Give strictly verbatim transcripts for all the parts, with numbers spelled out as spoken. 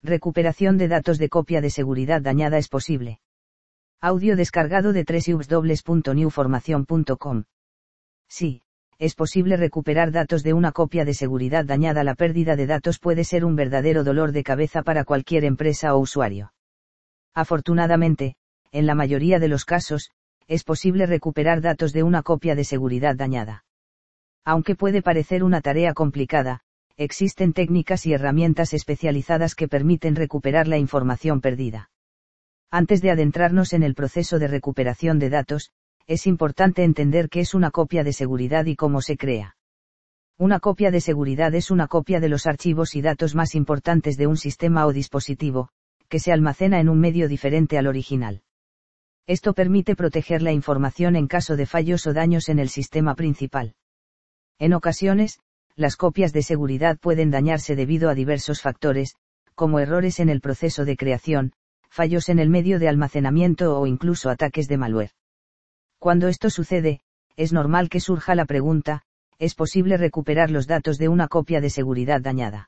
Recuperación de datos de copia de seguridad dañada es posible. Audio descargado de doble u doble u doble u punto new formación punto com. Sí, es posible recuperar datos de una copia de seguridad dañada. La pérdida de datos puede ser un verdadero dolor de cabeza para cualquier empresa o usuario. Afortunadamente, en la mayoría de los casos, es posible recuperar datos de una copia de seguridad dañada. Aunque puede parecer una tarea complicada, existen técnicas y herramientas especializadas que permiten recuperar la información perdida. Antes de adentrarnos en el proceso de recuperación de datos, es importante entender qué es una copia de seguridad y cómo se crea. Una copia de seguridad es una copia de los archivos y datos más importantes de un sistema o dispositivo, que se almacena en un medio diferente al original. Esto permite proteger la información en caso de fallos o daños en el sistema principal. En ocasiones, las copias de seguridad pueden dañarse debido a diversos factores, como errores en el proceso de creación, fallos en el medio de almacenamiento o incluso ataques de malware. Cuando esto sucede, es normal que surja la pregunta, ¿es posible recuperar los datos de una copia de seguridad dañada?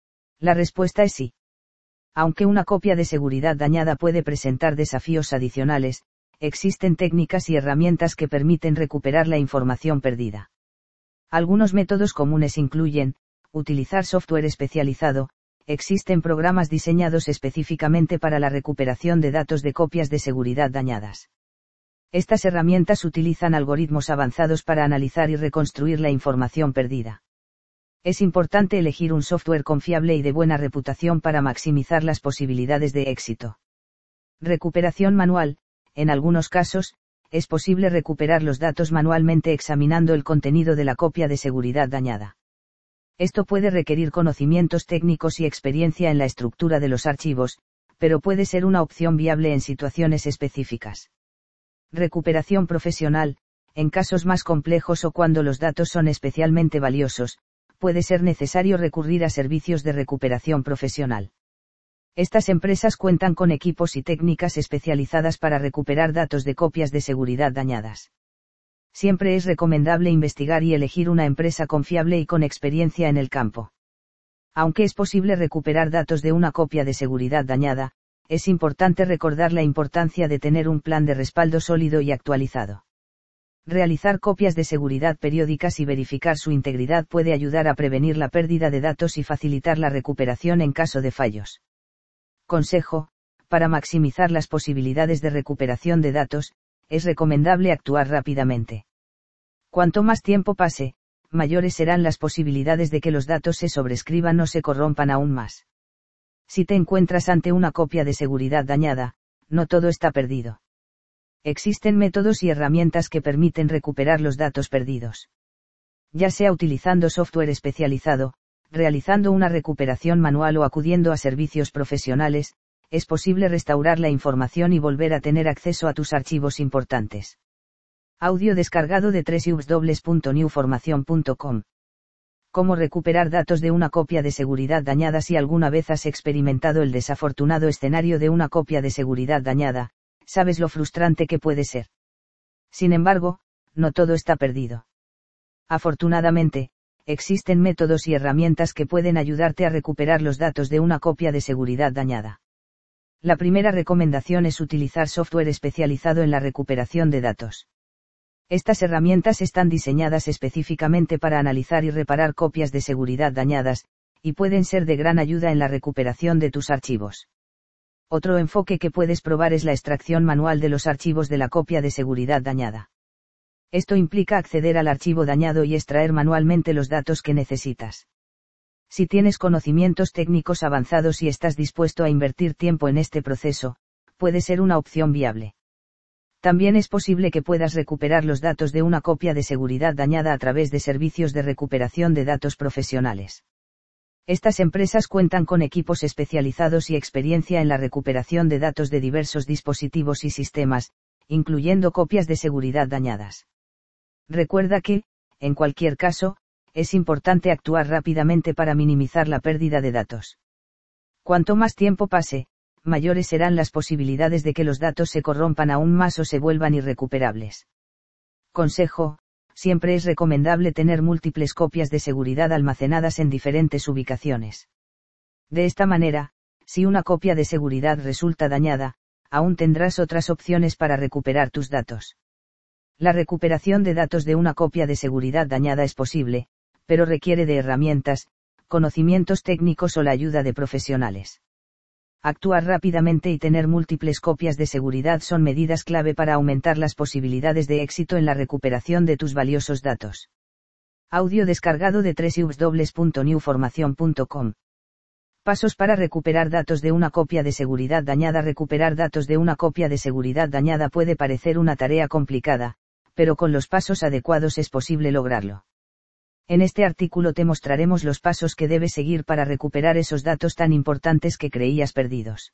La respuesta es sí. Aunque una copia de seguridad dañada puede presentar desafíos adicionales, existen técnicas y herramientas que permiten recuperar la información perdida. Algunos métodos comunes incluyen, utilizar software especializado. Existen programas diseñados específicamente para la recuperación de datos de copias de seguridad dañadas. Estas herramientas utilizan algoritmos avanzados para analizar y reconstruir la información perdida. Es importante elegir un software confiable y de buena reputación para maximizar las posibilidades de éxito. Recuperación manual. En algunos casos, es posible recuperar los datos manualmente examinando el contenido de la copia de seguridad dañada. Esto puede requerir conocimientos técnicos y experiencia en la estructura de los archivos, pero puede ser una opción viable en situaciones específicas. Recuperación profesional. En casos más complejos o cuando los datos son especialmente valiosos, puede ser necesario recurrir a servicios de recuperación profesional. Estas empresas cuentan con equipos y técnicas especializadas para recuperar datos de copias de seguridad dañadas. Siempre es recomendable investigar y elegir una empresa confiable y con experiencia en el campo. Aunque es posible recuperar datos de una copia de seguridad dañada, es importante recordar la importancia de tener un plan de respaldo sólido y actualizado. Realizar copias de seguridad periódicas y verificar su integridad puede ayudar a prevenir la pérdida de datos y facilitar la recuperación en caso de fallos. Consejo: para maximizar las posibilidades de recuperación de datos, es recomendable actuar rápidamente. Cuanto más tiempo pase, mayores serán las posibilidades de que los datos se sobrescriban o se corrompan aún más. Si te encuentras ante una copia de seguridad dañada, no todo está perdido. Existen métodos y herramientas que permiten recuperar los datos perdidos. Ya sea utilizando software especializado, realizando una recuperación manual o acudiendo a servicios profesionales, es posible restaurar la información y volver a tener acceso a tus archivos importantes. Audio descargado de doble u doble u doble u punto new formación punto com. ¿Cómo recuperar datos de una copia de seguridad dañada? Si alguna vez has experimentado el desafortunado escenario de una copia de seguridad dañada, sabes lo frustrante que puede ser. Sin embargo, no todo está perdido. Afortunadamente, existen métodos y herramientas que pueden ayudarte a recuperar los datos de una copia de seguridad dañada. La primera recomendación es utilizar software especializado en la recuperación de datos. Estas herramientas están diseñadas específicamente para analizar y reparar copias de seguridad dañadas, y pueden ser de gran ayuda en la recuperación de tus archivos. Otro enfoque que puedes probar es la extracción manual de los archivos de la copia de seguridad dañada. Esto implica acceder al archivo dañado y extraer manualmente los datos que necesitas. Si tienes conocimientos técnicos avanzados y estás dispuesto a invertir tiempo en este proceso, puede ser una opción viable. También es posible que puedas recuperar los datos de una copia de seguridad dañada a través de servicios de recuperación de datos profesionales. Estas empresas cuentan con equipos especializados y experiencia en la recuperación de datos de diversos dispositivos y sistemas, incluyendo copias de seguridad dañadas. Recuerda que, en cualquier caso, es importante actuar rápidamente para minimizar la pérdida de datos. Cuanto más tiempo pase, mayores serán las posibilidades de que los datos se corrompan aún más o se vuelvan irrecuperables. Consejo: siempre es recomendable tener múltiples copias de seguridad almacenadas en diferentes ubicaciones. De esta manera, Si una copia de seguridad resulta dañada, aún tendrás otras opciones para recuperar tus datos. La recuperación de datos de una copia de seguridad dañada es posible, pero requiere de herramientas, conocimientos técnicos o la ayuda de profesionales. Actuar rápidamente y tener múltiples copias de seguridad son medidas clave para aumentar las posibilidades de éxito en la recuperación de tus valiosos datos. Audio descargado de doble u doble u doble u punto new formación punto com. Pasos para recuperar datos de una copia de seguridad dañada. Recuperar datos de una copia de seguridad dañada puede parecer una tarea complicada, pero con los pasos adecuados es posible lograrlo. En este artículo te mostraremos los pasos que debes seguir para recuperar esos datos tan importantes que creías perdidos.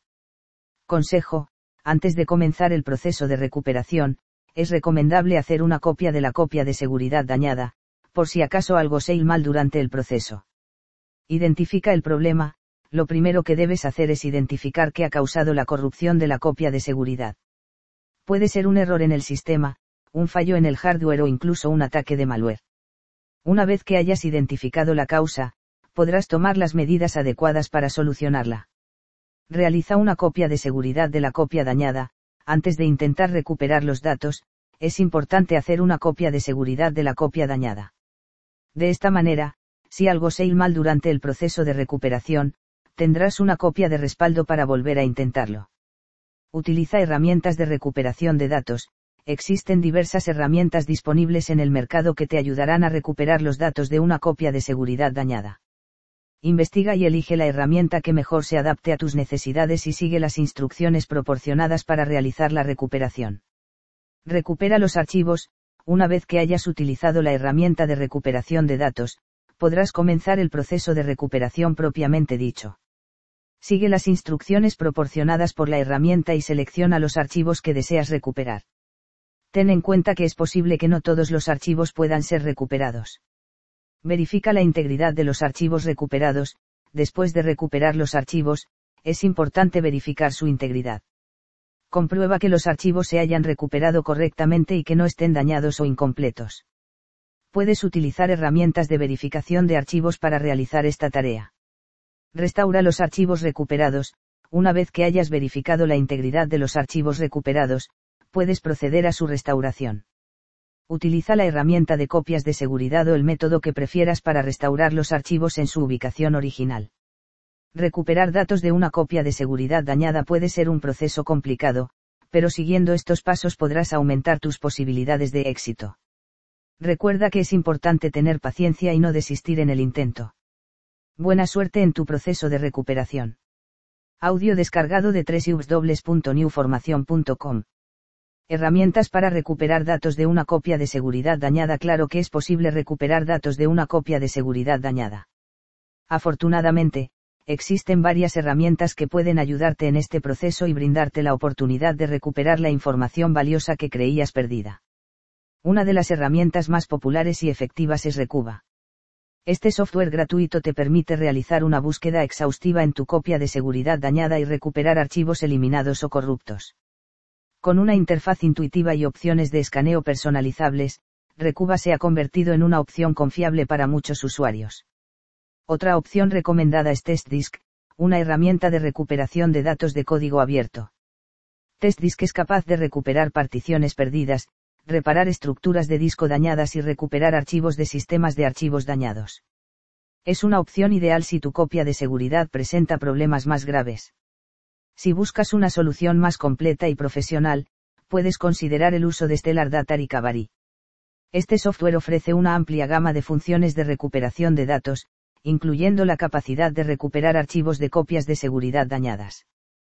Consejo: antes de comenzar el proceso de recuperación, es recomendable hacer una copia de la copia de seguridad dañada, por si acaso algo se hizo mal durante el proceso. Identifica el problema. Lo primero que debes hacer es identificar qué ha causado la corrupción de la copia de seguridad. Puede ser un error en el sistema, un fallo en el hardware o incluso un ataque de malware. Una vez que hayas identificado la causa, podrás tomar las medidas adecuadas para solucionarla. Realiza una copia de seguridad de la copia dañada. Antes de intentar recuperar los datos, es importante hacer una copia de seguridad de la copia dañada. De esta manera, si algo se hizo mal durante el proceso de recuperación, tendrás una copia de respaldo para volver a intentarlo. Utiliza herramientas de recuperación de datos. Existen diversas herramientas disponibles en el mercado que te ayudarán a recuperar los datos de una copia de seguridad dañada. Investiga y elige la herramienta que mejor se adapte a tus necesidades y sigue las instrucciones proporcionadas para realizar la recuperación. Recupera los archivos. Una vez que hayas utilizado la herramienta de recuperación de datos, podrás comenzar el proceso de recuperación propiamente dicho. Sigue las instrucciones proporcionadas por la herramienta y selecciona los archivos que deseas recuperar. Ten en cuenta que es posible que no todos los archivos puedan ser recuperados. Verifica la integridad de los archivos recuperados. Después de recuperar los archivos, es importante verificar su integridad. Comprueba que los archivos se hayan recuperado correctamente y que no estén dañados o incompletos. Puedes utilizar herramientas de verificación de archivos para realizar esta tarea. Restaura los archivos recuperados. Una vez que hayas verificado la integridad de los archivos recuperados, puedes proceder a su restauración. Utiliza la herramienta de copias de seguridad o el método que prefieras para restaurar los archivos en su ubicación original. Recuperar datos de una copia de seguridad dañada puede ser un proceso complicado, pero siguiendo estos pasos podrás aumentar tus posibilidades de éxito. Recuerda que es importante tener paciencia y no desistir en el intento. Buena suerte en tu proceso de recuperación. Audio descargado de doble u doble u doble u punto new formación punto com. Herramientas para recuperar datos de una copia de seguridad dañada. Claro que es posible recuperar datos de una copia de seguridad dañada. Afortunadamente, existen varias herramientas que pueden ayudarte en este proceso y brindarte la oportunidad de recuperar la información valiosa que creías perdida. Una de las herramientas más populares y efectivas es Recuva. Este software gratuito te permite realizar una búsqueda exhaustiva en tu copia de seguridad dañada y recuperar archivos eliminados o corruptos. Con una interfaz intuitiva y opciones de escaneo personalizables, Recuva se ha convertido en una opción confiable para muchos usuarios. Otra opción recomendada es TestDisk, una herramienta de recuperación de datos de código abierto. TestDisk es capaz de recuperar particiones perdidas, reparar estructuras de disco dañadas y recuperar archivos de sistemas de archivos dañados. Es una opción ideal si tu copia de seguridad presenta problemas más graves. Si buscas una solución más completa y profesional, puedes considerar el uso de Stellar Data Recovery. Este software ofrece una amplia gama de funciones de recuperación de datos, incluyendo la capacidad de recuperar archivos de copias de seguridad dañadas.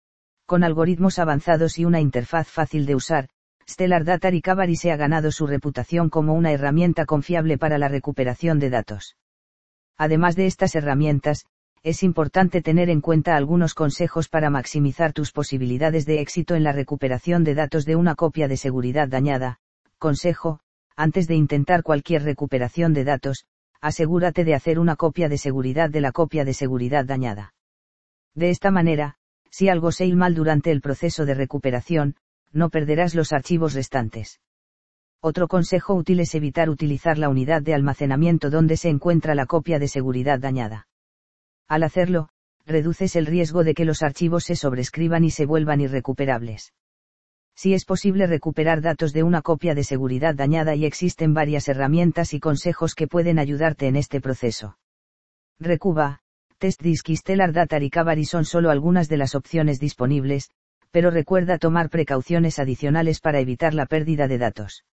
Con algoritmos avanzados y una interfaz fácil de usar, Stellar Data Recovery se ha ganado su reputación como una herramienta confiable para la recuperación de datos. Además de estas herramientas, es importante tener en cuenta algunos consejos para maximizar tus posibilidades de éxito en la recuperación de datos de una copia de seguridad dañada. Consejo: antes de intentar cualquier recuperación de datos, asegúrate de hacer una copia de seguridad de la copia de seguridad dañada. De esta manera, si algo se hizo mal durante el proceso de recuperación, no perderás los archivos restantes. Otro consejo útil es evitar utilizar la unidad de almacenamiento donde se encuentra la copia de seguridad dañada. Al hacerlo, reduces el riesgo de que los archivos se sobrescriban y se vuelvan irrecuperables. Si es posible recuperar datos de una copia de seguridad dañada y existen varias herramientas y consejos que pueden ayudarte en este proceso. Recuva, Test Disk y Stellar Data Recovery son solo algunas de las opciones disponibles, pero recuerda tomar precauciones adicionales para evitar la pérdida de datos.